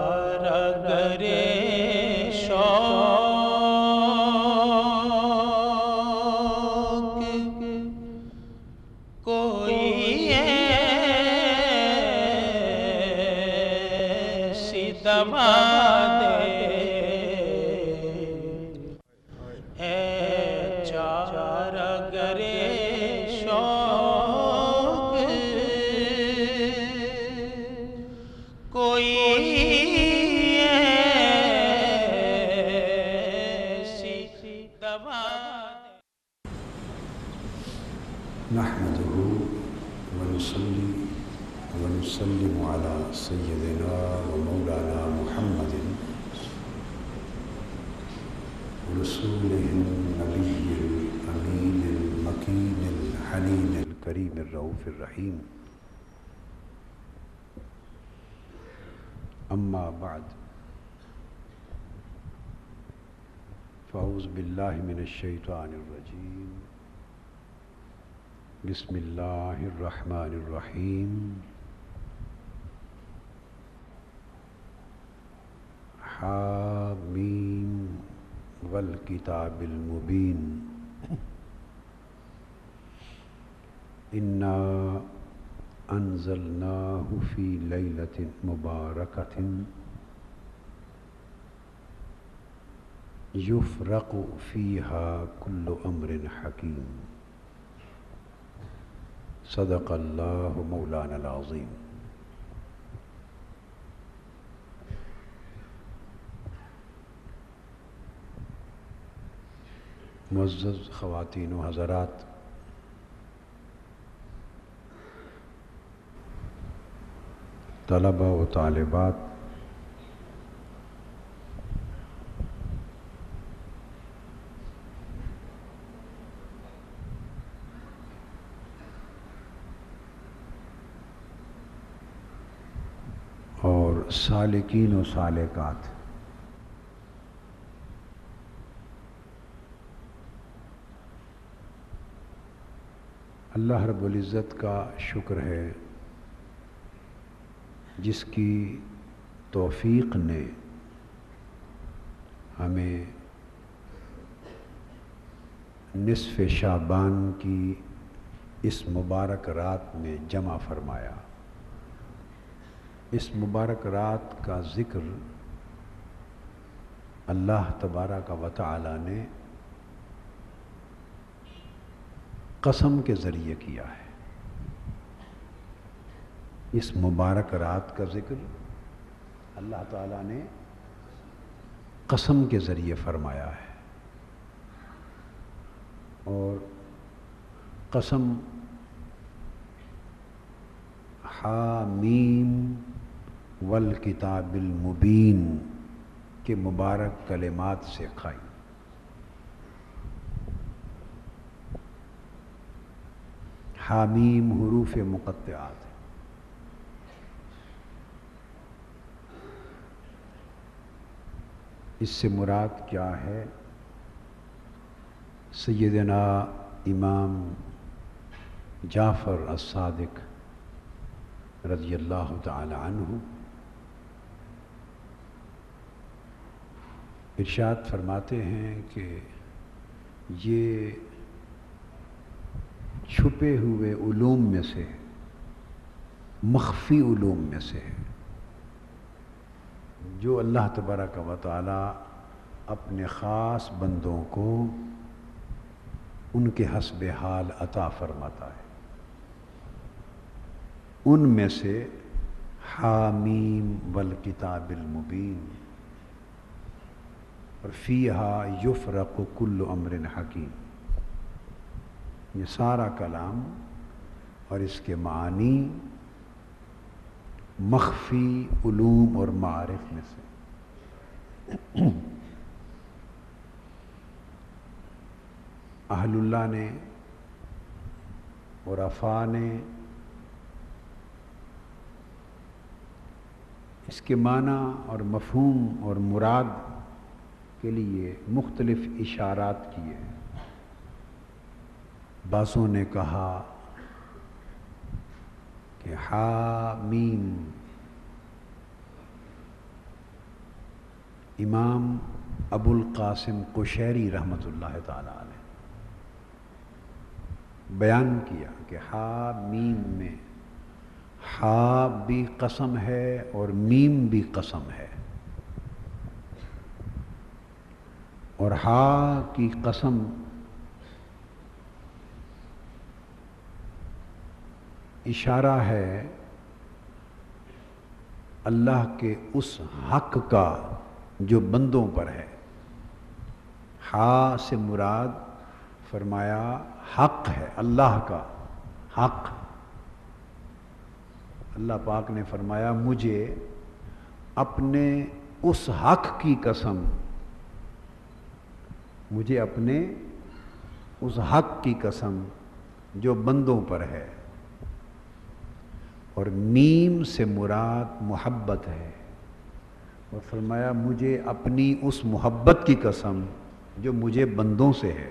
اگر شوق کوئی ایسی دوا دے اے چار اگر شوق کوئی نحمده ونصلي ونسلم على سيدنا ومولانا محمد رسوله النبي الأمين المكين الحنين الكريم الرؤوف الرحيم. أما بعد، فأعوذ بالله من الشيطان الرجيم. بسم الله الرحمن الرحيم. حامیم والکتاب المبین انا انزلناه فی لیلۃ مبارکۃ یفرق فیہا کل امر حکیم. صدق اللہ مولانا العظیم. معزز خواتین و حضرات، طلبہ و طالبات، اور سالکین و سالکات، اللہ رب العزت کا شکر ہے جس کی توفیق نے ہمیں نصف شعبان کی اس مبارک رات میں جمع فرمایا. اس مبارک رات کا ذکر اللہ تبارک و تعالی نے قسم کے ذریعے کیا ہے. اس مبارک رات کا ذکر اللہ تعالیٰ نے قسم کے ذریعے فرمایا ہے، اور قسم حامیم والکتاب المبین کے مبارک کلمات سے کھائی. حامیم حروف مقطعات ہیں. اس سے مراد کیا ہے؟ سیدنا امام جعفر الصادق رضی اللہ تعالی عنہ ارشاد فرماتے ہیں کہ یہ چھپے ہوئے علوم میں سے، مخفی علوم میں سے ہے، جو اللہ تبارک و تعالی اپنے خاص بندوں کو ان کے حسب حال عطا فرماتا ہے. ان میں سے حامیم والکتاب المبین اور فیہا یفرق کل امر حکیم. یہ سارا کلام اور اس کے معنی مخفی علوم اور معارف میں سے. اہل اللہ نے، عرفاء نے اس کے معنی اور مفہوم اور مراد کے لیے مختلف اشارات کیے ہیں. بعضوں نے کہا کہ حامیم امام ابو القاسم قشیری رحمۃ اللہ تعالی علیہ بیان کیا کہ ہا میم میں ہا بھی قسم ہے اور میم بھی قسم ہے، اور ہا کی قسم اشارہ ہے اللہ کے اس حق کا جو بندوں پر ہے۔ ہا سے مراد فرمایا حق ہے، اللہ کا حق۔ اللہ پاک نے فرمایا مجھے اپنے اس حق کی قسم، مجھے اپنے اس حق کی قسم جو بندوں پر ہے، اور میم سے مراد محبت ہے، اور فرمایا مجھے اپنی اس محبت کی قسم جو مجھے بندوں سے ہے۔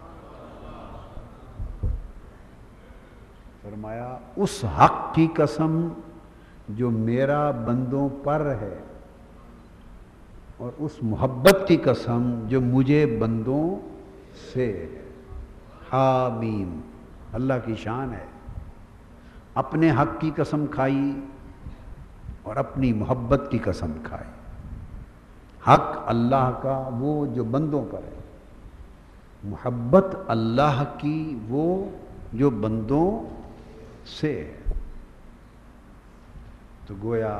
فرمایا اس حق کی قسم جو میرا بندوں پر ہے، اور اس محبت کی قسم جو مجھے بندوں سے ہے۔ حامیم، اللہ کی شان ہے، اپنے حق کی قسم کھائی اور اپنی محبت کی قسم کھائی۔ حق اللہ کا وہ جو بندوں پر ہے، محبت اللہ کی وہ جو بندوں سے ہے۔ تو گویا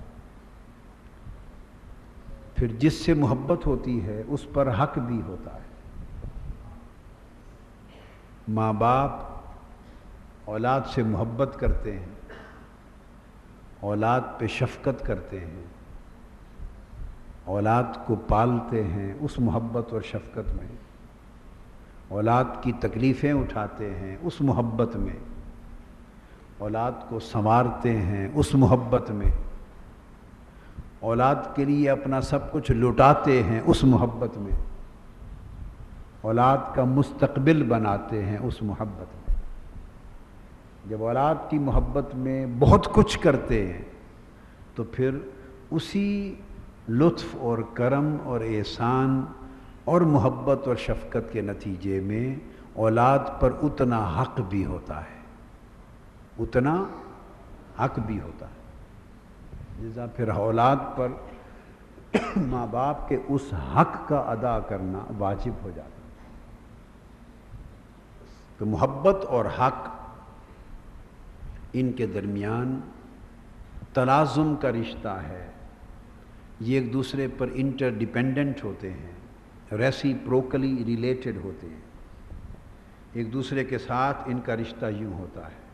پھر جس سے محبت ہوتی ہے اس پر حق بھی ہوتا ہے۔ ماں باپ اولاد سے محبت کرتے ہیں، اولاد پہ شفقت کرتے ہیں، اولاد کو پالتے ہیں اس محبت اور شفقت میں، اولاد کی تکلیفیں اٹھاتے ہیں اس محبت میں، اولاد کو سنوارتے ہیں اس محبت میں، اولاد کے لیے اپنا سب کچھ لٹاتے ہیں اس محبت میں، اولاد کا مستقبل بناتے ہیں اس محبت میں۔ جب اولاد کی محبت میں بہت کچھ کرتے ہیں تو پھر اسی لطف اور کرم اور احسان اور محبت اور شفقت کے نتیجے میں اولاد پر اتنا حق بھی ہوتا ہے، اتنا حق بھی ہوتا ہے، لذا پھر اولاد پر ماں باپ کے اس حق کا ادا کرنا واجب ہو جاتا ہے۔ تو محبت اور حق، ان کے درمیان تلازم کا رشتہ ہے، یہ ایک دوسرے پر انٹر ڈیپینڈنٹ ہوتے ہیں، ریسیپروکلی ریلیٹڈ ہوتے ہیں، ایک دوسرے کے ساتھ ان کا رشتہ یوں ہوتا ہے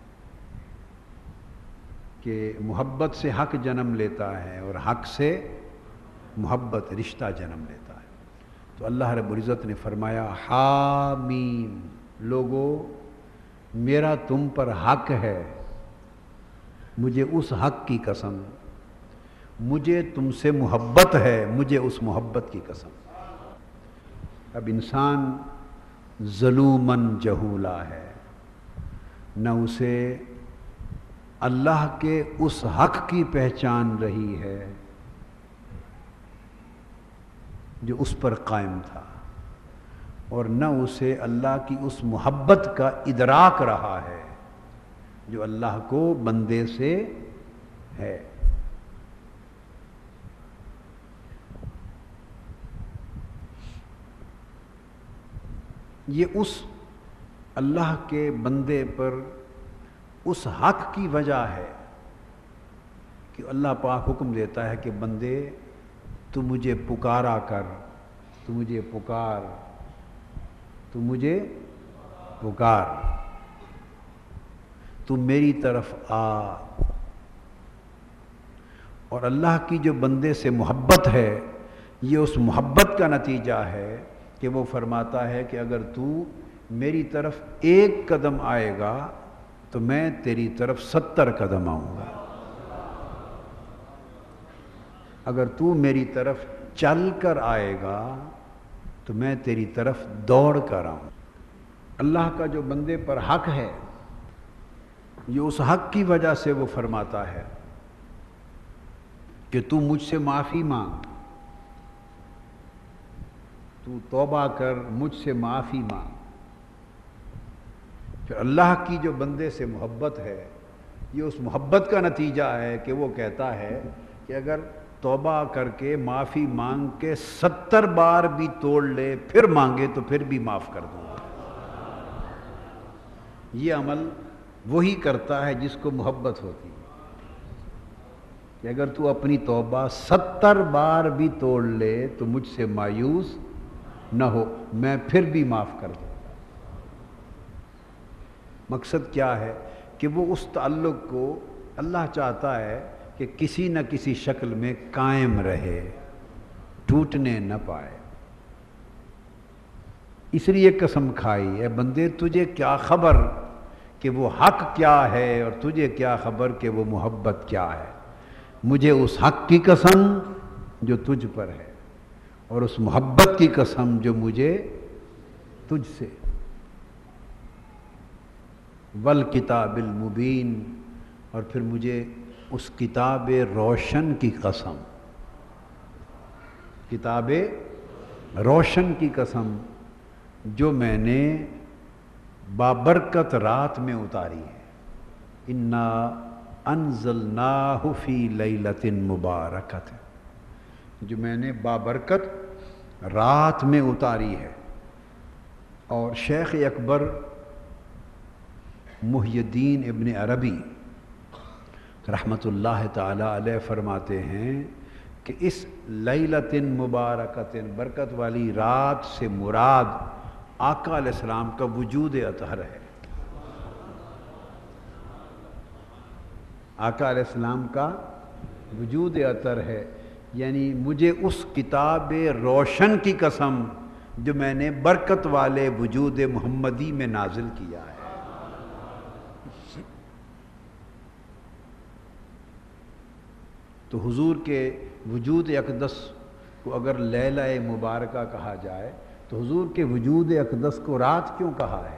کہ محبت سے حق جنم لیتا ہے اور حق سے محبت رشتہ جنم لیتا ہے۔ تو اللہ رب العزت نے فرمایا حامیم، لوگو میرا تم پر حق ہے، مجھے اس حق کی قسم، مجھے تم سے محبت ہے، مجھے اس محبت کی قسم۔ اب انسان ظلوماً جہولا ہے، نہ اسے اللہ کے اس حق کی پہچان رہی ہے جو اس پر قائم تھا، اور نہ اسے اللہ کی اس محبت کا ادراک رہا ہے جو اللہ کو بندے سے ہے۔ یہ اس اللہ کے بندے پر اس حق کی وجہ ہے کہ اللہ پاک حکم دیتا ہے کہ بندے تو مجھے پکارا کر، تو مجھے پکار، تو مجھے پکار، تو میری طرف آ۔ اور اللہ کی جو بندے سے محبت ہے، یہ اس محبت کا نتیجہ ہے کہ وہ فرماتا ہے کہ اگر تو میری طرف ایک قدم آئے گا تو میں تیری طرف 70 قدم آؤں گا، اگر تو میری طرف چل کر آئے گا تو میں تیری طرف دوڑ کر آؤں۔ اللہ کا جو بندے پر حق ہے، یہ اس حق کی وجہ سے وہ فرماتا ہے کہ تو مجھ سے معافی مانگ، تو توبہ کر، مجھ سے معافی مانگ۔ پھر اللہ کی جو بندے سے محبت ہے، یہ اس محبت کا نتیجہ ہے کہ وہ کہتا ہے کہ اگر توبہ کر کے معافی مانگ کے 70 بار بھی توڑ لے پھر مانگے تو پھر بھی معاف کر دوں گا۔ یہ عمل وہی کرتا ہے جس کو محبت ہوتی ہے کہ اگر تو اپنی توبہ 70 بار بھی توڑ لے تو مجھ سے مایوس نہ ہو، میں پھر بھی معاف کر دوں گا۔ مقصد کیا ہے کہ وہ اس تعلق کو اللہ چاہتا ہے کہ کسی نہ کسی شکل میں قائم رہے، ٹوٹنے نہ پائے۔ اس لیے قسم کھائی، اے بندے تجھے کیا خبر کہ وہ حق کیا ہے، اور تجھے کیا خبر کہ وہ محبت کیا ہے۔ مجھے اس حق کی قسم جو تجھ پر ہے، اور اس محبت کی قسم جو مجھے تجھ سے، والکتاب المبین، اور پھر مجھے اس کتاب روشن کی قسم، کتاب روشن کی قسم جو میں نے بابرکت رات میں اتاری ہے۔ انا انزلناہ فی لیلۃ مبارکۃ، جو میں نے بابرکت رات میں اتاری ہے۔ اور شیخ اکبر محی الدین ابن عربی رحمۃ اللہ تعالی علیہ فرماتے ہیں کہ اس لیلۃ مبارکۃ، برکت والی رات سے مراد آقا علیہ السلام کا وجود اطہر ہے۔ آقا علیہ السلام کا وجود اطہر ہے، یعنی مجھے اس کتاب روشن کی قسم جو میں نے برکت والے وجود محمدی میں نازل کیا ہے۔ تو حضور کے وجود اقدس کو اگر لیلہ مبارکہ کہا جائے تو حضور کے وجود اقدس کو رات کیوں کہا ہے؟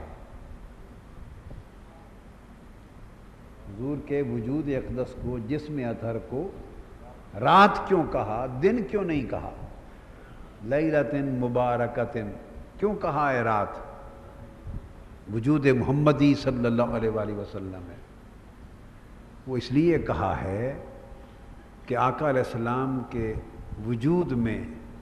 حضور کے وجود اقدس کو، جسم اطہر کو رات کیوں کہا، دن کیوں نہیں کہا؟ لیلۃ مبارکۃ کیوں کہا ہے رات؟ وجود محمدی صلی اللہ علیہ وآلہ وسلم ہے، وہ اس لیے کہا ہے کہ آقا علیہ السلام کے وجود میں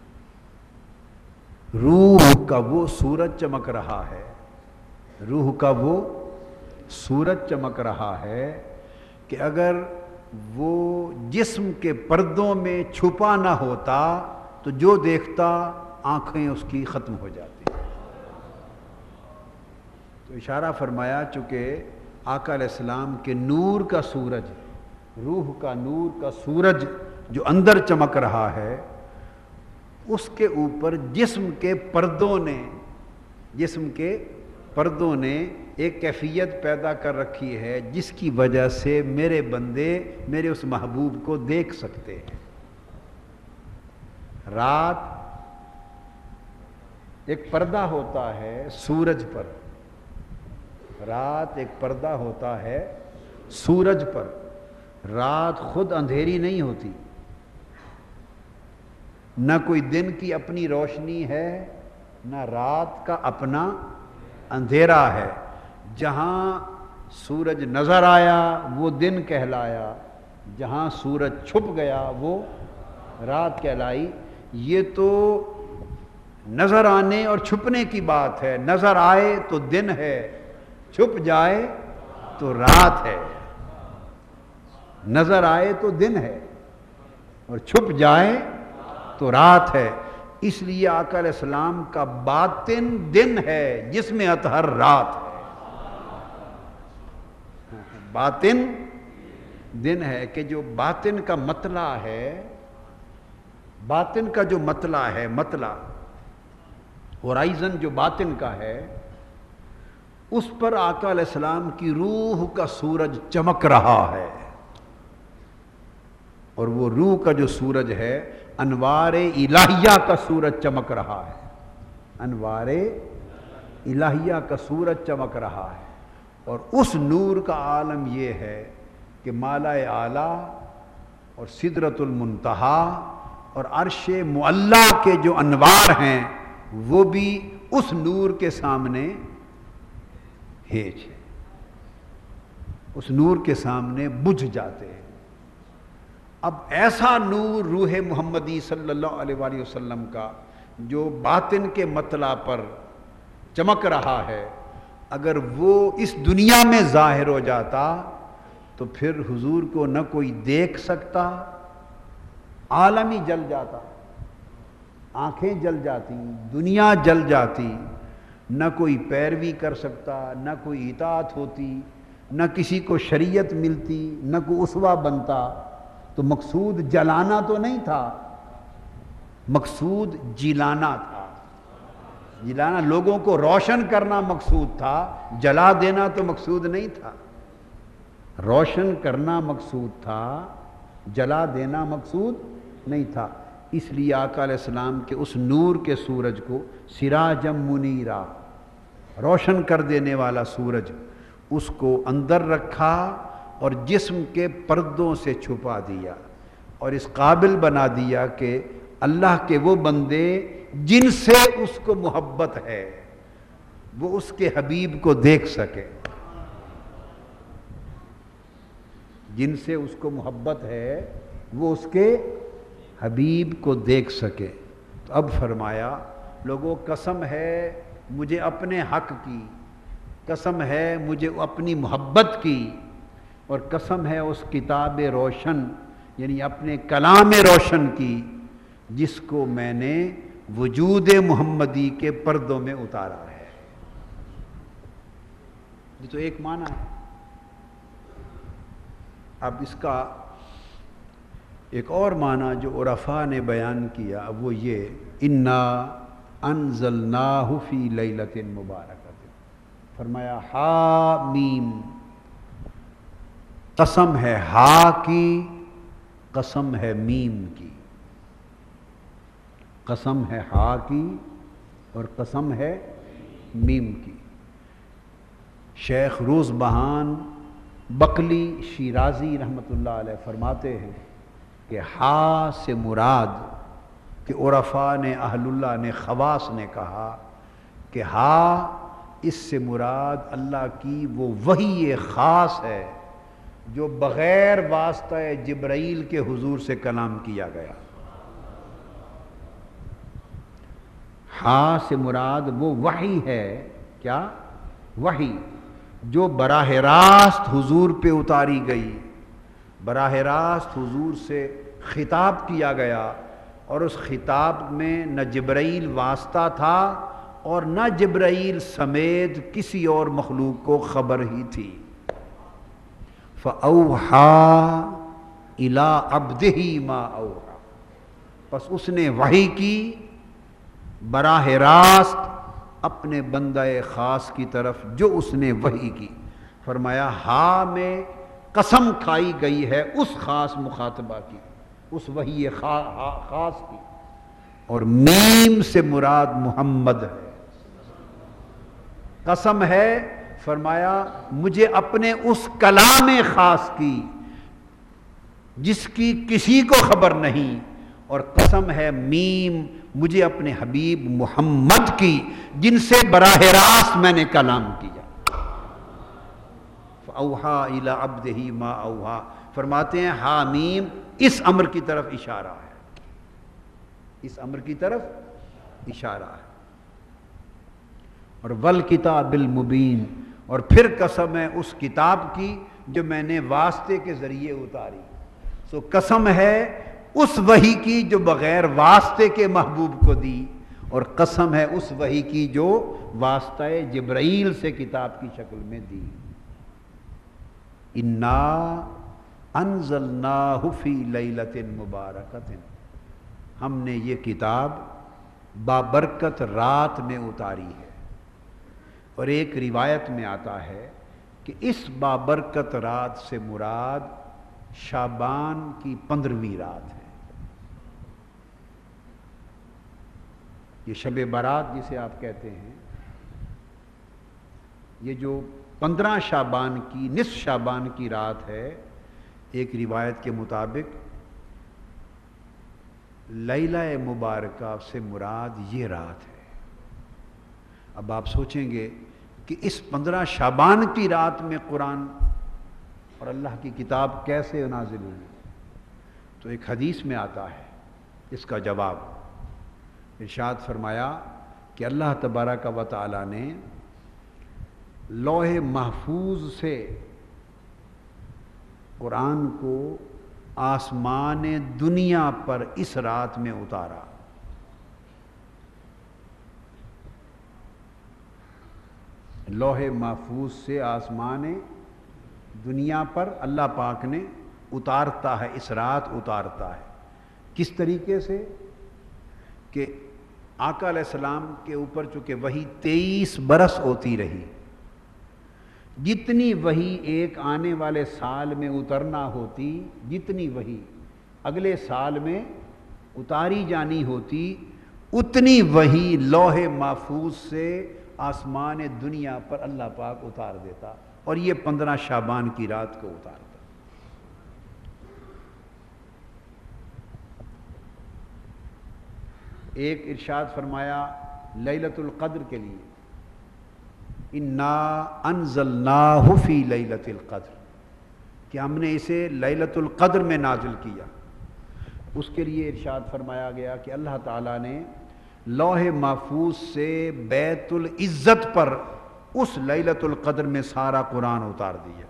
روح کا وہ سورج چمک رہا ہے، روح کا وہ سورج چمک رہا ہے کہ اگر وہ جسم کے پردوں میں چھپا نہ ہوتا تو جو دیکھتا آنکھیں اس کی ختم ہو جاتی۔ تو اشارہ فرمایا چونکہ آقا علیہ السلام کے نور کا سورج، روح کا نور کا سورج جو اندر چمک رہا ہے، اس کے اوپر جسم کے پردوں نے ایک کیفیت پیدا کر رکھی ہے جس کی وجہ سے میرے بندے میرے اس محبوب کو دیکھ سکتے ہیں۔ رات ایک پردہ ہوتا ہے سورج پر، رات ایک پردہ ہوتا ہے سورج پر۔ رات خود اندھیری نہیں ہوتی، نہ کوئی دن کی اپنی روشنی ہے، نہ رات کا اپنا اندھیرا ہے۔ جہاں سورج نظر آیا وہ دن کہلایا، جہاں سورج چھپ گیا وہ رات کہلائی۔ یہ تو نظر آنے اور چھپنے کی بات ہے، نظر آئے تو دن ہے، چھپ جائے تو رات ہے۔ نظر آئے تو دن ہے اور چھپ جائے تو رات ہے۔ اس لیے آقا علیہ السلام کا باطن دن ہے، جسم اطہر رات ہے۔ باطن دن ہے کہ جو باطن کا مطلع ہے، باطن کا جو مطلع ہے، مطلع ہورائزن جو باطن کا ہے، اس پر آقا علیہ السلام کی روح کا سورج چمک رہا ہے۔ اور وہ روح کا جو سورج ہے انوار الہیہ کا سورج چمک رہا ہے، انوار الہیہ کا سورج چمک رہا ہے۔ اور اس نور کا عالم یہ ہے کہ مالا اعلیٰ اور سدرۃ المنتہا اور عرش معلیٰ کے جو انوار ہیں وہ بھی اس نور کے سامنے ہیج ہے، اس نور کے سامنے بجھ جاتے ہیں۔ اب ایسا نور روح محمدی صلی اللہ علیہ وآلہ وسلم کا جو باطن کے مطلع پر چمک رہا ہے، اگر وہ اس دنیا میں ظاہر ہو جاتا تو پھر حضور کو نہ کوئی دیکھ سکتا، عالم ہی جل جاتا، آنکھیں جل جاتی، دنیا جل جاتی، نہ کوئی پیروی کر سکتا، نہ کوئی اطاعت ہوتی، نہ کسی کو شریعت ملتی، نہ کوئی اسوہ بنتا۔ تو مقصود جلانا تو نہیں تھا، مقصود جلانا تھا۔ جلانا لوگوں کو روشن کرنا مقصود تھا، جلا دینا تو مقصود نہیں تھا۔ روشن کرنا مقصود تھا، جلا دینا مقصود نہیں تھا۔ اس لیے آقا علیہ السلام کے اس نور کے سورج کو سراجم منیرا، روشن کر دینے والا سورج، اس کو اندر رکھا اور جسم کے پردوں سے چھپا دیا، اور اس قابل بنا دیا کہ اللہ کے وہ بندے جن سے اس کو محبت ہے وہ اس کے حبیب کو دیکھ سکے، جن سے اس کو محبت ہے وہ اس کے حبیب کو دیکھ سکے۔ تو اب فرمایا لوگوں قسم ہے مجھے اپنے حق کی، قسم ہے مجھے اپنی محبت کی، اور قسم ہے اس کتاب روشن یعنی اپنے کلام روشن کی جس کو میں نے وجود محمدی کے پردوں میں اتارا ہے۔ یہ تو ایک معنی ہے۔ اب اس کا ایک اور معنی جو عرفاء نے بیان کیا وہ یہ، انا انزلناہ فی لیلۃ مبارکۃ، فرمایا ہا میم، قسم ہے ہا کی، قسم ہے میم کی، قسم ہے ہا کی اور قسم ہے میم کی۔ شیخ روز بہان بقلی شیرازی رحمۃ اللہ علیہ فرماتے ہیں کہ ہا سے مراد، کہ عرفاء نے، اہل اللہ نے، خواص نے کہا کہ ہا اس سے مراد اللہ کی وہ وحی خاص ہے جو بغیر واسطہ جبرائیل کے حضور سے کلام کیا گیا۔ ہاں سے مراد وہ وحی ہے، کیا؟ وحی جو براہ راست حضور پہ اتاری گئی، براہ راست حضور سے خطاب کیا گیا، اور اس خطاب میں نہ جبرائیل واسطہ تھا اور نہ جبرائیل سمیت کسی اور مخلوق کو خبر ہی تھی۔ فَأَوْحَا إِلَىٰ عَبْدِهِ مَا أَوْحَا، پس اس نے وحی کی براہ راست اپنے بندہ خاص کی طرف جو اس نے وحی کی۔ فرمایا ہا میں قسم کھائی گئی ہے اس خاص مخاطبہ کی، اس وحی خاص کی، اور میم سے مراد محمد ہے۔ قسم ہے، فرمایا مجھے اپنے اس کلام خاص کی جس کی کسی کو خبر نہیں، اور قسم ہے میم مجھے اپنے حبیب محمد کی جن سے براہ راست میں نے کلام کیا۔ فَأَوْحَا إِلَىٰ عَبْدِهِ مَا أَوْحَا، فرماتے ہیں حامیم اس امر کی طرف اشارہ ہے، اس امر کی طرف اشارہ ہے۔ اور وَالْكِتَابِ الْمُبِينِ، اور پھر قسم ہے اس کتاب کی جو میں نے واسطے کے ذریعے اتاری۔ سو قسم ہے اس وحی کی جو بغیر واسطے کے محبوب کو دی، اور قسم ہے اس وحی کی جو واسطہ جبرائیل سے کتاب کی شکل میں دی۔ انا انزلناہ فی لیلۃ مبارکۃ، ہم نے یہ کتاب بابرکت رات میں اتاری ہے۔ اور ایک روایت میں آتا ہے کہ اس بابرکت رات سے مراد شعبان کی 15ویں رات ہے۔ یہ شب برات جسے آپ کہتے ہیں، یہ جو 15 شعبان کی، نصف شعبان کی رات ہے، ایک روایت کے مطابق لیلہ مبارکہ سے مراد یہ رات ہے۔ اب آپ سوچیں گے کہ اس 15 شعبان کی رات میں قرآن اور اللہ کی کتاب کیسے نازل ہوئی؟ تو ایک حدیث میں آتا ہے اس کا جواب۔ ارشاد فرمایا کہ اللہ تبارک و تعالی نے لوح محفوظ سے قرآن کو آسمان دنیا پر اس رات میں اتارا۔ لوح محفوظ سے آسمان دنیا پر اللہ پاک نے اتارتا ہے، اس رات اتارتا ہے۔ کس طریقے سے؟ کہ آقا علیہ السلام کے اوپر چونکہ وحی 23 برس ہوتی رہی، جتنی وحی ایک آنے والے سال میں اترنا ہوتی، جتنی وحی اگلے سال میں اتاری جانی ہوتی، اتنی وحی لوح محفوظ سے آسمان دنیا پر اللہ پاک اتار دیتا، اور یہ 15 شعبان کی رات کو اتارتا۔ ایک ارشاد فرمایا لیلۃ القدر کے لیے، انا انزلناہ فی لیلۃ القدر، کہ ہم نے اسے لیلۃ القدر میں نازل کیا۔ اس کے لیے ارشاد فرمایا گیا کہ اللہ تعالیٰ نے لوح محفوظ سے بیت العزت پر اس لیلۃ القدر میں سارا قرآن اتار دیا۔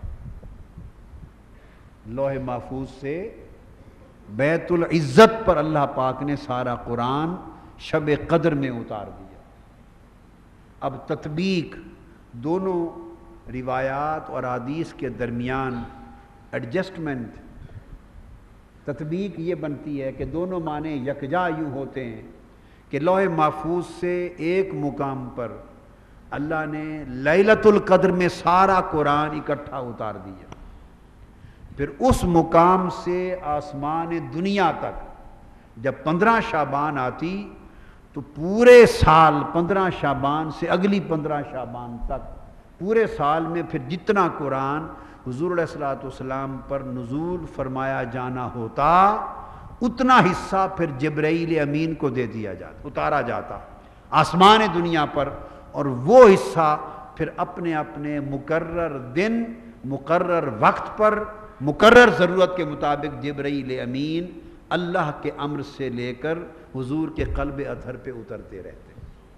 لوح محفوظ سے بیت العزت پر اللہ پاک نے سارا قرآن شب قدر میں اتار دیا۔ اب تطبیق دونوں روایات اور حدیث کے درمیان ایڈجسٹمنٹ، تطبیق یہ بنتی ہے کہ دونوں معنی یکجا یوں ہوتے ہیں کہ لوح محفوظ سے ایک مقام پر اللہ نے لیلۃ القدر میں سارا قرآن اکٹھا اتار دیا، پھر اس مقام سے آسمان دنیا تک جب 15 شعبان آتی تو پورے سال 15 شعبان سے اگلی 15 شعبان تک پورے سال میں پھر جتنا قرآن حضور علیہ الصلوۃ والسلام پر نزول فرمایا جانا ہوتا، اتنا حصہ پھر جبرائیل امین کو دے دیا جاتا، اتارا جاتا آسمان دنیا پر، اور وہ حصہ پھر اپنے اپنے مقرر دن، مقرر وقت پر، مقرر ضرورت کے مطابق جبرائیل امین اللہ کے امر سے لے کر حضور کے قلب اطہر پہ اترتے رہتے۔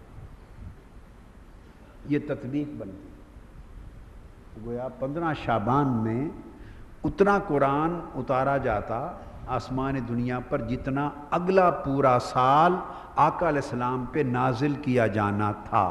یہ تطبیق بنتی، گویا 15 شعبان میں اتنا قرآن اتارا جاتا آسمان دنیا پر جتنا اگلا پورا سال آقا علیہ السلام پہ نازل کیا جانا تھا۔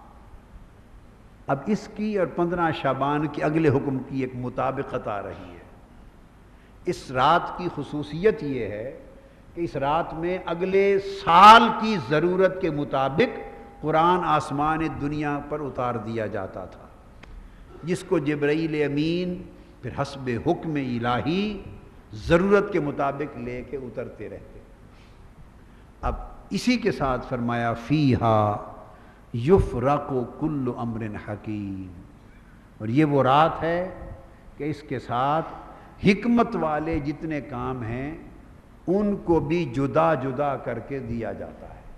اب اس کی اور 15 شعبان کے اگلے حکم کی ایک مطابقت آ رہی ہے۔ اس رات کی خصوصیت یہ ہے کہ اس رات میں اگلے سال کی ضرورت کے مطابق قرآن آسمان دنیا پر اتار دیا جاتا تھا، جس کو جبرائیل امین پھر حسب حکم الہی ضرورت کے مطابق لے کے اترتے رہتے۔ اب اسی کے ساتھ فرمایا فیہا یفرق کل امر حکیم، اور یہ وہ رات ہے کہ اس کے ساتھ حکمت والے جتنے کام ہیں ان کو بھی جدا جدا کر کے دیا جاتا ہے۔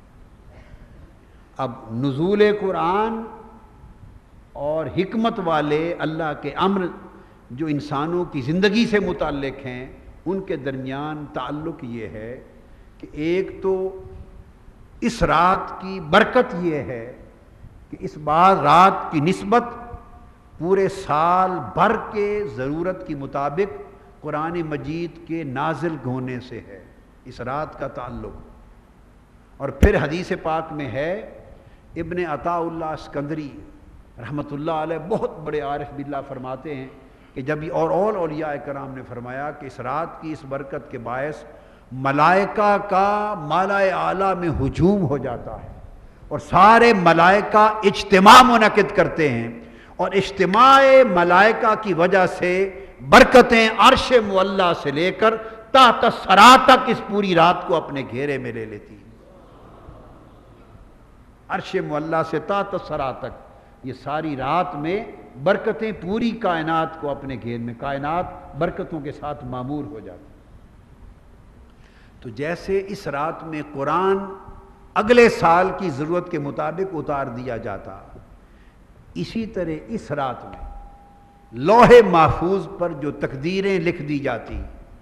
اب نزول قرآن اور حکمت والے اللہ کے امر جو انسانوں کی زندگی سے متعلق ہیں، ان کے درمیان تعلق یہ ہے کہ ایک تو اس رات کی برکت یہ ہے کہ اس بار رات کی نسبت پورے سال بھر کے ضرورت کے مطابق قرآن مجید کے نازل ہونے سے ہے، اس رات کا تعلق۔ اور پھر حدیث پاک میں ہے، ابن عطاء اللہ اسکندری رحمۃ اللہ علیہ بہت بڑے عارف باللہ فرماتے ہیں کہ جب یہ اور اولیاء کرام نے فرمایا کہ اس رات کی اس برکت کے باعث ملائکہ کا مالائے اعلیٰ میں ہجوم ہو جاتا ہے، اور سارے ملائکہ اجتماع منعقد کرتے ہیں، اور اجتماع ملائکہ کی وجہ سے برکتیں عرش معلیٰ سے لے کر تحت ثری تک اس پوری رات کو اپنے گھیرے میں لے لیتی ہیں۔ عرش معلیٰ سے تحت ثری تک یہ ساری رات میں برکتیں پوری کائنات کو اپنے گھیر میں، کائنات برکتوں کے ساتھ معمور ہو جاتی۔ تو جیسے اس رات میں قرآن اگلے سال کی ضرورت کے مطابق اتار دیا جاتا۔ اسی طرح اس رات میں لوح محفوظ پر جو تقدیریں لکھ دی جاتی،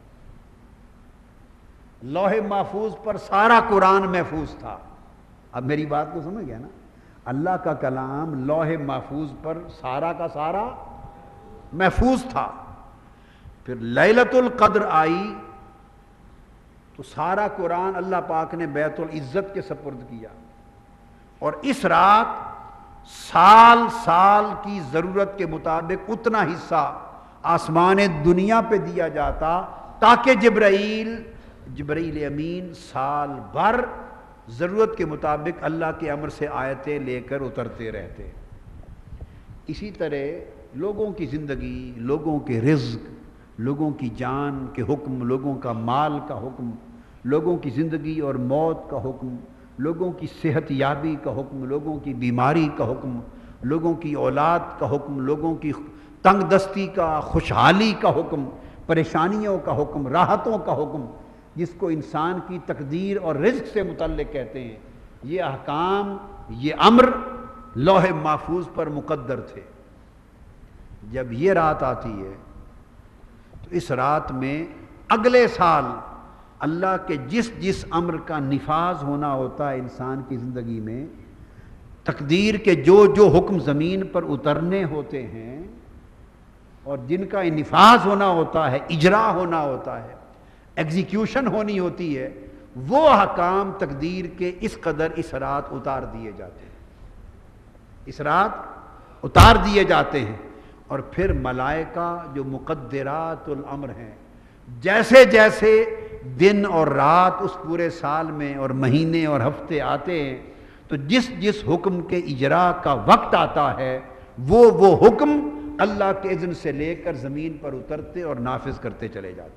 لوح محفوظ پر سارا قرآن محفوظ تھا۔ اب میری بات کو سمجھ گیا نا؟ اللہ کا کلام لوح محفوظ پر سارا کا سارا محفوظ تھا۔ پھر لیلۃ القدر آئی تو سارا قرآن اللہ پاک نے بیت العزت کے سپرد کیا، اور اس رات سال سال کی ضرورت کے مطابق اتنا حصہ آسمان دنیا پہ دیا جاتا، تاکہ جبرائیل امین سال بھر ضرورت کے مطابق اللہ کے امر سے آیتیں لے کر اترتے رہتے۔ اسی طرح لوگوں کی زندگی، لوگوں کے رزق، لوگوں کی جان کے حکم، لوگوں کا مال کا حکم، لوگوں کی زندگی اور موت کا حکم، لوگوں کی صحت یابی کا حکم، لوگوں کی بیماری کا حکم، لوگوں کی اولاد کا حکم، لوگوں کی تنگ دستی کا، خوشحالی کا حکم، پریشانیوں کا حکم، راحتوں کا حکم، جس کو انسان کی تقدیر اور رزق سے متعلق کہتے ہیں، یہ احکام، یہ امر لوح محفوظ پر مقدر تھے۔ جب یہ رات آتی ہے تو اس رات میں اگلے سال اللہ کے جس امر کا نفاذ ہونا ہوتا ہے انسان کی زندگی میں، تقدیر کے جو حکم زمین پر اترنے ہوتے ہیں اور جن کا نفاذ ہونا ہوتا ہے، اجرا ہونا ہوتا ہے، ایگزیکیوشن ہونی ہوتی ہے، وہ احکام تقدیر کے اس قدر اس رات اتار دیے جاتے ہیں، اس رات اتار دیے جاتے ہیں۔ اور پھر ملائکہ جو مقدرات الامر ہیں، جیسے جیسے دن اور رات اس پورے سال میں اور مہینے اور ہفتے آتے ہیں، تو جس حکم کے اجرا کا وقت آتا ہے، وہ حکم اللہ کے اذن سے لے کر زمین پر اترتے اور نافذ کرتے چلے جاتے۔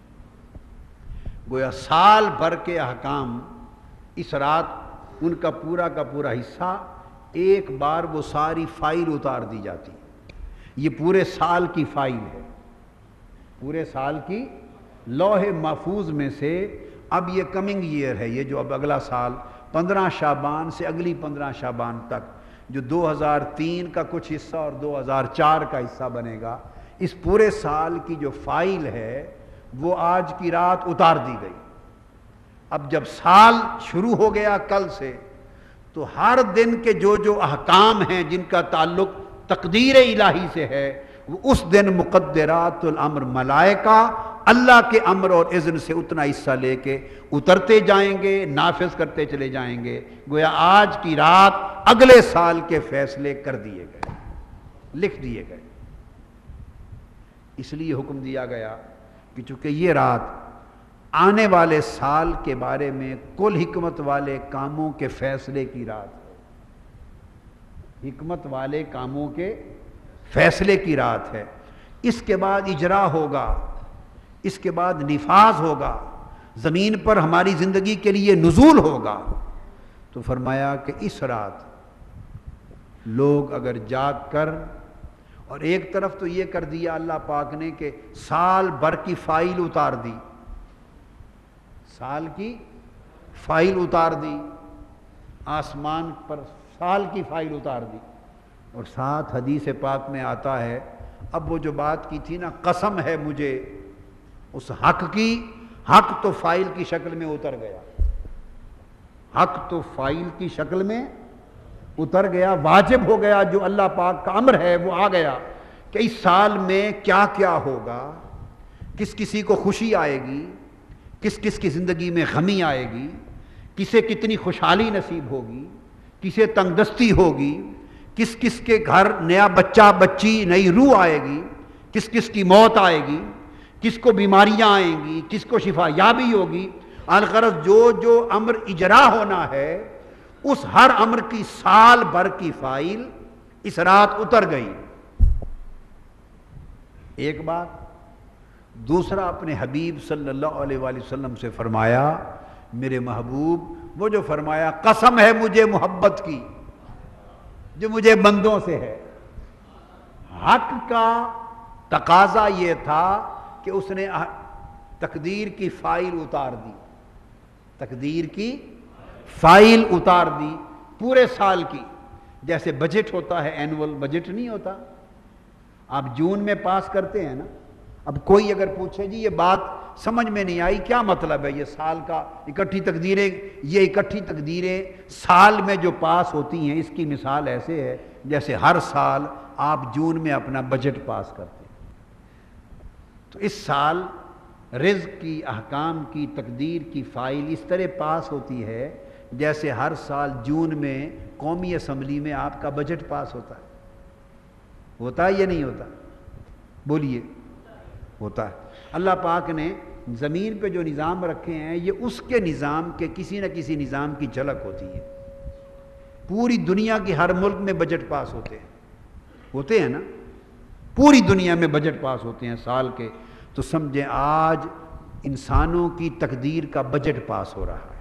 گویا سال بھر کے احکام اس رات ان کا پورا حصہ ایک بار وہ ساری فائل اتار دی جاتی۔ یہ پورے سال کی فائل ہے، پورے سال کی لوح محفوظ میں سے۔ اب یہ کمنگ ایئر ہے، یہ جو اب اگلا سال 15 شعبان سے اگلی 15 شعبان تک، جو 2003 کا کچھ حصہ اور 2004 کا حصہ بنے گا، اس پورے سال کی جو فائل ہے وہ آج کی رات اتار دی گئی۔ اب جب سال شروع ہو گیا کل سے، تو ہر دن کے جو احکام ہیں جن کا تعلق تقدیر الہی سے ہے، وہ اس دن مقدرات الامر ملائکہ اللہ کے امر اور اذن سے اتنا حصہ لے کے اترتے جائیں گے، نافذ کرتے چلے جائیں گے۔ گویا آج کی رات اگلے سال کے فیصلے کر دیے گئے، لکھ دیے گئے۔ اس لیے حکم دیا گیا کہ چونکہ یہ رات آنے والے سال کے بارے میں کل حکمت والے کاموں کے فیصلے کی رات ہے، حکمت والے کاموں کے فیصلے کی رات ہے۔ اس کے بعد اجرا ہوگا، اس کے بعد نفاذ ہوگا، زمین پر ہماری زندگی کے لیے نزول ہوگا۔ تو فرمایا کہ اس رات لوگ اگر جاگ کر، اور ایک طرف تو یہ کر دیا اللہ پاک نے کہ سال بھر کی فائل اتار دی، سال کی فائل اتار دی، آسمان پر سال کی فائل اتار دی، اور ساتھ حدیث پاک میں آتا ہے، اب وہ جو بات کی تھی نا، قسم ہے مجھے اس حق کی، حق تو فائل کی شکل میں اتر گیا، حق تو فائل کی شکل میں اتر گیا، واجب ہو گیا، جو اللہ پاک کا امر ہے وہ آ گیا کہ اس سال میں کیا کیا ہوگا، کس کسی کو خوشی آئے گی، کس کس کی زندگی میں غمی آئے گی، کسے کتنی خوشحالی نصیب ہوگی، کسے تنگ دستی ہوگی، کس کس کے گھر نیا بچہ بچی نئی روح آئے گی، کس کس کی موت آئے گی، کس کو بیماریاں آئیں گی، کس کو شفا یابی ہوگی۔ الغرض جو امر اجرا ہونا ہے، اس ہر امر کی سال بھر کی فائل اس رات اتر گئی۔ ایک بات۔ دوسرا، اپنے حبیب صلی اللہ علیہ وآلہ وسلم سے فرمایا، میرے محبوب، وہ جو فرمایا قسم ہے مجھے محبت کی جو مجھے بندوں سے ہے، حق کا تقاضا یہ تھا کہ اس نے تقدیر کی فائل اتار دی، تقدیر کی فائل اتار دی پورے سال کی. جیسے بجٹ ہوتا ہے، اینول بجٹ نہیں ہوتا، آپ جون میں پاس کرتے ہیں نا. اب کوئی اگر پوچھے جی یہ بات سمجھ میں نہیں آئی، کیا مطلب ہے یہ سال کا اکٹھی تقدیریں، یہ اکٹھی تقدیریں سال میں جو پاس ہوتی ہیں، اس کی مثال ایسے ہے جیسے ہر سال آپ جون میں اپنا بجٹ پاس کرتے ہیں. تو اس سال رزق کی، احکام کی، تقدیر کی فائل اس طرح پاس ہوتی ہے جیسے ہر سال جون میں قومی اسمبلی میں آپ کا بجٹ پاس ہوتا ہے. ہوتا ہے یا نہیں ہوتا؟ بولیے. ہوتا ہے. اللہ پاک نے زمین پہ جو نظام رکھے ہیں یہ اس کے نظام کے کسی نہ کسی نظام کی جھلک ہوتی ہے. پوری دنیا کی ہر ملک میں بجٹ پاس ہوتے ہیں نا، پوری دنیا میں بجٹ پاس ہوتے ہیں سال کے. تو سمجھیں آج انسانوں کی تقدیر کا بجٹ پاس ہو رہا ہے.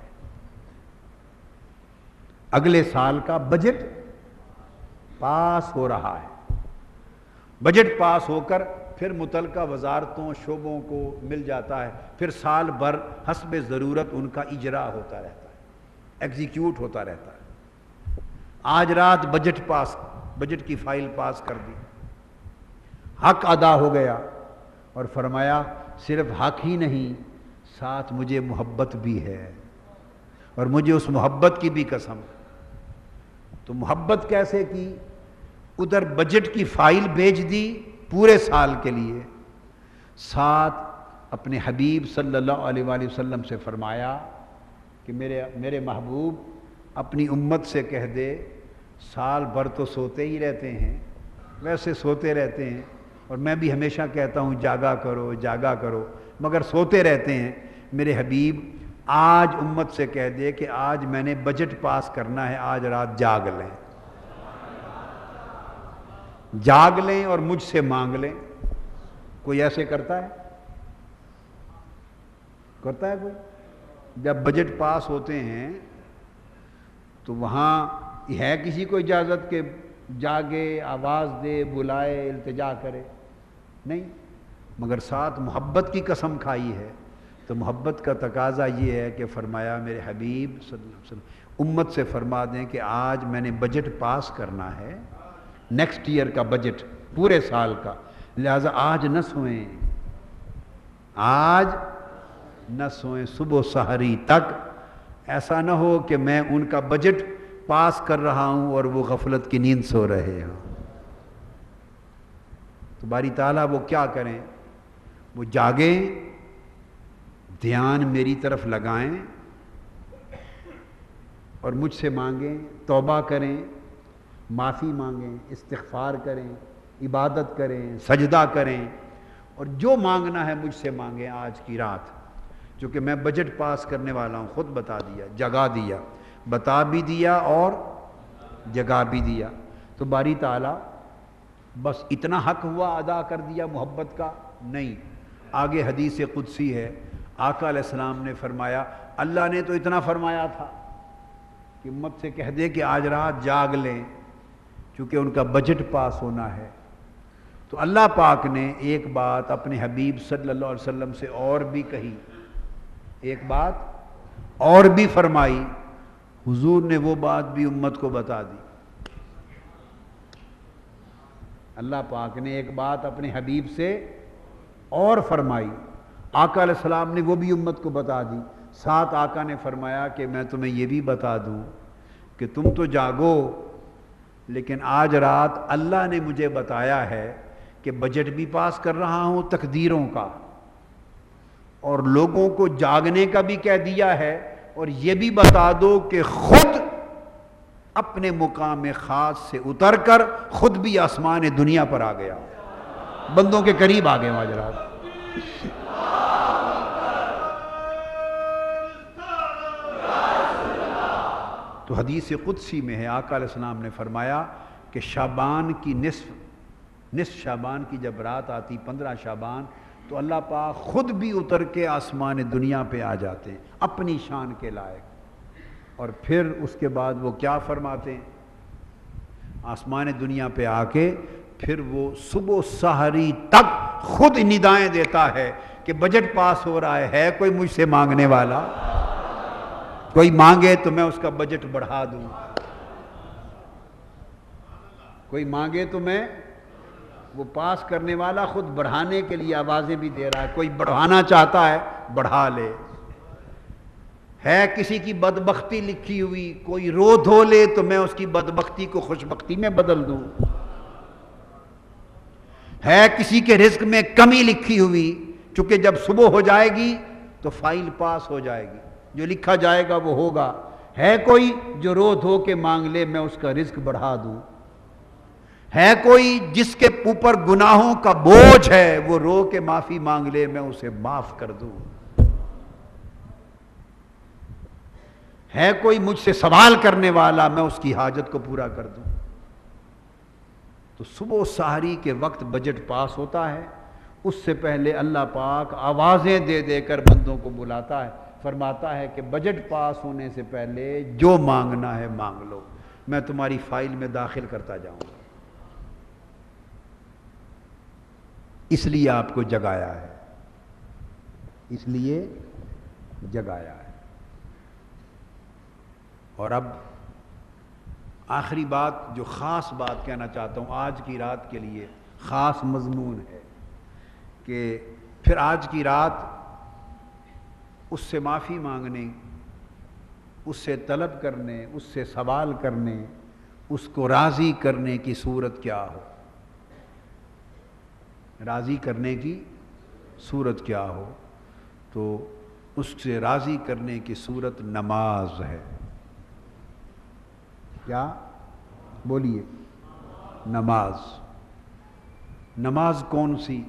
اگلے سال کا بجٹ پاس ہو رہا ہے. بجٹ پاس ہو کر پھر متعلقہ وزارتوں، شعبوں کو مل جاتا ہے. پھر سال بھر حسب ضرورت ان کا اجرا ہوتا رہتا ہے، ایگزیکیوٹ ہوتا رہتا ہے. آج رات بجٹ کی فائل پاس کر دی، حق ادا ہو گیا، اور فرمایا صرف حق ہی نہیں، ساتھ مجھے محبت بھی ہے، اور مجھے اس محبت کی بھی قسم. تو محبت کیسے کی؟ ادھر بجٹ کی فائل بھیج دی پورے سال کے لیے، ساتھ اپنے حبیب صلی اللہ علیہ وآلہ وسلم سے فرمایا کہ میرے محبوب اپنی امت سے کہہ دے سال بھر تو سوتے ہی رہتے ہیں، ویسے سوتے رہتے ہیں، اور میں بھی ہمیشہ کہتا ہوں جاگا کرو جاگا کرو، مگر سوتے رہتے ہیں. میرے حبیب آج امت سے کہہ دے کہ آج میں نے بجٹ پاس کرنا ہے، آج رات جاگ لیں، جاگ لیں اور مجھ سے مانگ لیں. کوئی ایسے کرتا ہے کوئی؟ جب بجٹ پاس ہوتے ہیں تو وہاں ہے کسی کو اجازت کہ جاگے، آواز دے، بلائے، التجا کرے؟ نہیں. مگر ساتھ محبت کی قسم کھائی ہے. تو محبت کا تقاضا یہ ہے کہ فرمایا میرے حبیب صلی اللہ علیہ وسلم امت سے فرما دیں کہ آج میں نے بجٹ پاس کرنا ہے، نیکسٹ ایئر کا بجٹ پورے سال کا، لہذا آج نہ سوئیں، آج نہ سوئیں صبح سحری تک. ایسا نہ ہو کہ میں ان کا بجٹ پاس کر رہا ہوں اور وہ غفلت کی نیند سو رہے ہوں. تو باری تعالیٰ وہ کیا کریں؟ وہ جاگیں، دھیان میری طرف لگائیں اور مجھ سے مانگیں، توبہ کریں، معافی مانگیں، استغفار کریں، عبادت کریں، سجدہ کریں، اور جو مانگنا ہے مجھ سے مانگیں آج کی رات. چونکہ میں بجٹ پاس کرنے والا ہوں، خود بتا دیا، جگا دیا، بتا بھی دیا اور جگا بھی دیا. تو باری تعالیٰ بس اتنا حق ہوا ادا کر دیا محبت کا؟ نہیں. آگے حدیث قدسی ہے، آقا علیہ السلام نے فرمایا اللہ نے تو اتنا فرمایا تھا کہ امت سے کہہ دے کہ آج رات جاگ لیں، چونکہ ان کا بجٹ پاس ہونا ہے. تو اللہ پاک نے ایک بات اپنے حبیب صلی اللہ علیہ وسلم سے اور بھی کہی، ایک بات اور بھی فرمائی. حضور نے وہ بات بھی امت کو بتا دی. اللہ پاک نے ایک بات اپنے حبیب سے اور فرمائی، آقا علیہ السلام نے وہ بھی امت کو بتا دی. ساتھ آقا نے فرمایا کہ میں تمہیں یہ بھی بتا دوں کہ تم تو جاگو، لیکن آج رات اللہ نے مجھے بتایا ہے کہ بجٹ بھی پاس کر رہا ہوں تقدیروں کا، اور لوگوں کو جاگنے کا بھی کہہ دیا ہے، اور یہ بھی بتا دو کہ خود اپنے مقام خاص سے اتر کر خود بھی آسمان دنیا پر آ گیا، بندوں کے قریب آ گئے حضرات. تو حدیث قدسی میں ہے، آقا علیہ السلام نے فرمایا کہ شعبان کی نصف شعبان کی جب رات آتی 15 شعبان، تو اللہ پاک خود بھی اتر کے آسمان دنیا پہ آ جاتے ہیں اپنی شان کے لائق. اور پھر اس کے بعد وہ کیا فرماتے ہیں؟ آسمان دنیا پہ آ کے پھر وہ صبح سحری تک خود ندائیں دیتا ہے کہ بجٹ پاس ہو رہا ہے کوئی مجھ سے مانگنے والا؟ کوئی مانگے تو میں اس کا بجٹ بڑھا دوں، کوئی مانگے تو میں، وہ پاس کرنے والا خود بڑھانے کے لیے آوازیں بھی دے رہا ہے، کوئی بڑھانا چاہتا ہے بڑھا لے۔ ہے کسی کی بدبختی لکھی ہوئی، کوئی رو دھو لے تو میں اس کی بدبختی کو خوشبختی میں بدل دوں۔ ہے کسی کے رزق میں کمی لکھی ہوئی، چونکہ جب صبح ہو جائے گی تو فائل پاس ہو جائے گی، جو لکھا جائے گا وہ ہوگا۔ ہے کوئی جو رو دھو کے مانگ لے میں اس کا رزق بڑھا دوں۔ ہے کوئی جس کے اوپر گناہوں کا بوجھ ہے وہ رو کے معافی مانگ لے میں اسے معاف کر دوں۔ ہے کوئی مجھ سے سوال کرنے والا میں اس کی حاجت کو پورا کر دوں۔ تو صبح و سحری کے وقت بجٹ پاس ہوتا ہے، اس سے پہلے اللہ پاک آوازیں دے دے کر بندوں کو بلاتا ہے، فرماتا ہے کہ بجٹ پاس ہونے سے پہلے جو مانگنا ہے مانگ لو، میں تمہاری فائل میں داخل کرتا جاؤں گا۔ اس لیے آپ کو جگایا ہے، اس لیے جگایا ہے۔ اور اب آخری بات، جو خاص بات کہنا چاہتا ہوں، آج کی رات کے لیے خاص مضمون ہے کہ پھر آج کی رات اس سے معافی مانگنے، اس سے طلب کرنے، اس سے سوال کرنے، اس کو راضی کرنے کی صورت کیا ہو، راضی کرنے کی صورت کیا ہو، تو اس سے راضی کرنے کی صورت نماز ہے۔ کیا بولیے؟ نماز۔ نماز کون سی؟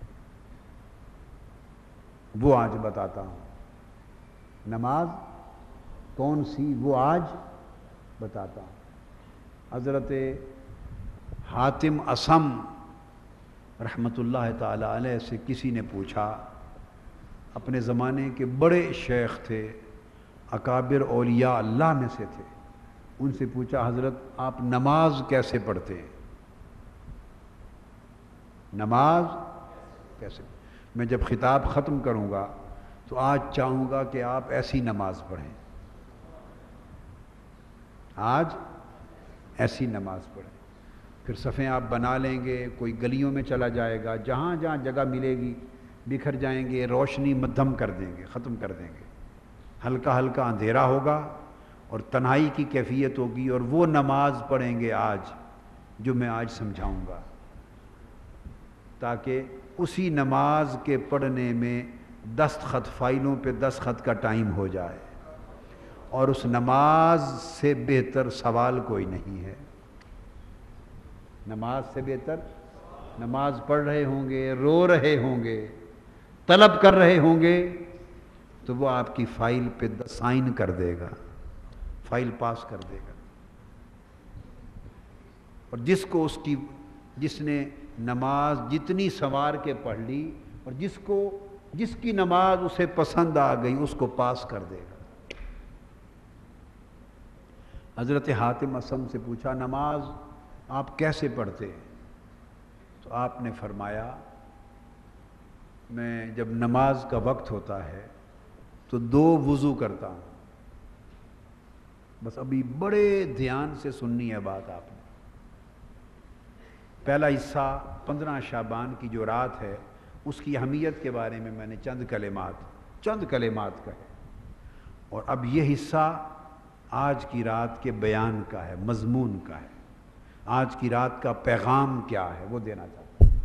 وہ آج بتاتا ہوں۔ نماز کون سی وہ آج بتاتا ہوں۔ حضرت حاتم اصم رحمۃ اللہ تعالی علیہ سے کسی نے پوچھا، اپنے زمانے کے بڑے شیخ تھے، اکابر اولیاء اللہ میں سے تھے، ان سے پوچھا حضرت آپ نماز کیسے پڑھتے ہیں؟ نماز کیسے؟ میں جب خطاب ختم کروں گا تو آج چاہوں گا کہ آپ ایسی نماز پڑھیں، آج ایسی نماز پڑھیں۔ پھر صفیں آپ بنا لیں گے، کوئی گلیوں میں چلا جائے گا، جہاں جہاں جگہ ملے گی بکھر جائیں گے، روشنی مدھم کر دیں گے، ختم کر دیں گے، ہلکا ہلکا اندھیرا ہوگا اور تنہائی کی کیفیت ہوگی، اور وہ نماز پڑھیں گے آج جو میں آج سمجھاؤں گا، تاکہ اسی نماز کے پڑھنے میں دستخط، فائلوں پہ دستخط کا ٹائم ہو جائے، اور اس نماز سے بہتر سوال کوئی نہیں ہے۔ نماز سے بہتر، نماز پڑھ رہے ہوں گے، رو رہے ہوں گے، طلب کر رہے ہوں گے، تو وہ آپ کی فائل پہ سائن کر دے گا، فائل پاس کر دے گا۔ اور جس نے نماز جتنی سنوار کے پڑھ لی اور جس کی نماز اسے پسند آ گئی اس کو پاس کر دے گا۔ حضرت حاتم اصم سے پوچھا نماز آپ کیسے پڑھتے ہیں؟ تو آپ نے فرمایا میں جب نماز کا وقت ہوتا ہے تو 2 وضو کرتا ہوں۔ بس ابھی بڑے دھیان سے سننی ہے بات آپ نے۔ پہلا حصہ 15 شعبان کی جو رات ہے اس کی اہمیت کے بارے میں میں نے چند کلمات کہے، اور اب یہ حصہ آج کی رات کے بیان کا ہے، مضمون کا ہے، آج کی رات کا پیغام کیا ہے وہ دینا چاہتا ہوں۔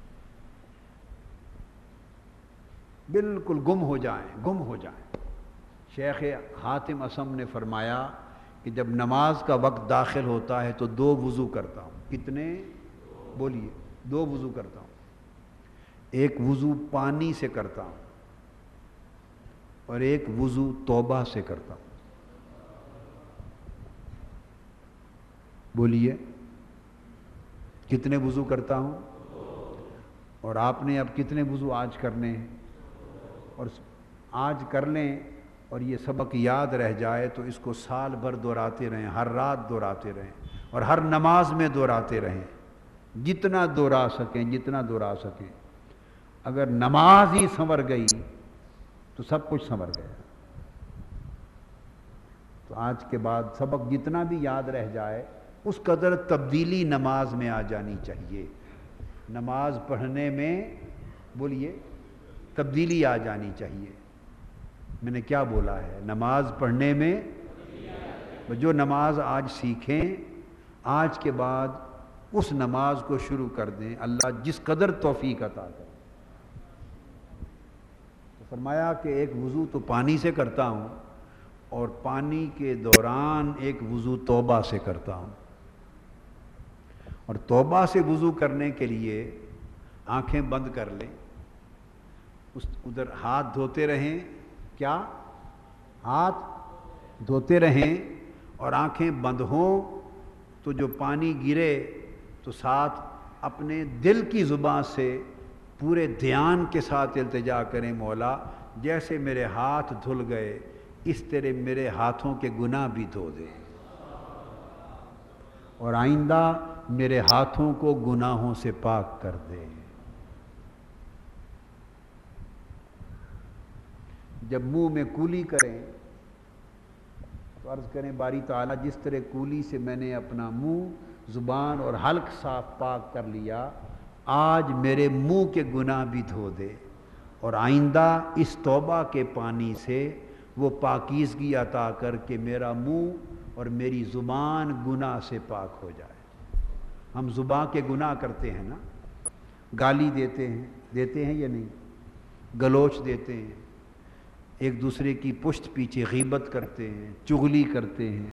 بالکل گم ہو جائیں۔ شیخ حاتم اصم نے فرمایا کہ جب نماز کا وقت داخل ہوتا ہے تو 2 وضو کرتا ہوں۔ کتنے؟ بولیے۔ 2 وضو کرتا ہوں۔ ایک وضو پانی سے کرتا ہوں اور ایک وضو توبہ سے کرتا ہوں۔ بولیے کتنے وضو کرتا ہوں؟ اور آپ نے اب کتنے وضو آج کرنے ہیں؟ اور آج کر لیں اور یہ سبق یاد رہ جائے تو اس کو سال بھر دہراتے رہیں، ہر رات دہراتے رہیں اور ہر نماز میں دہراتے رہیں، جتنا دہرا سکیں۔ اگر نماز ہی سنور گئی تو سب کچھ سنور گیا۔ تو آج کے بعد سبق جتنا بھی یاد رہ جائے اس قدر تبدیلی نماز میں آ جانی چاہیے. نماز پڑھنے میں بولیے تبدیلی آ جانی چاہیے. میں نے کیا بولا ہے؟ نماز پڑھنے میں جو نماز آج سیکھیں آج کے بعد اس نماز کو شروع کر دیں. اللہ جس قدر توفیق عطا کرے. تو فرمایا کہ ایک وضو تو پانی سے کرتا ہوں اور پانی کے دوران ایک وضو توبہ سے کرتا ہوں. اور توبہ سے وضو کرنے کے لیے آنکھیں بند کر لیں, ادھر ہاتھ دھوتے رہیں. کیا؟ ہاتھ دھوتے رہیں اور آنکھیں بند ہوں تو جو پانی گرے تو ساتھ اپنے دل کی زبان سے پورے دھیان کے ساتھ التجا کریں, مولا جیسے میرے ہاتھ دھل گئے اس طرح میرے ہاتھوں کے گناہ بھی دھو دے اور آئندہ میرے ہاتھوں کو گناہوں سے پاک کر دے. جب منہ میں کولی کریں تو عرض کریں باری تعالیٰ جس طرح کولی سے میں نے اپنا منہ, زبان اور حلق صاف پاک کر لیا, آج میرے منہ کے گناہ بھی دھو دے اور آئندہ اس توبہ کے پانی سے وہ پاکیزگی عطا کر کے میرا منہ اور میری زبان گناہ سے پاک ہو جائے. ہم زبان کے گناہ کرتے ہیں نا, گالی دیتے ہیں یا نہیں, گلوچ دیتے ہیں, ایک دوسرے کی پشت پیچھے غیبت کرتے ہیں, چغلی کرتے ہیں,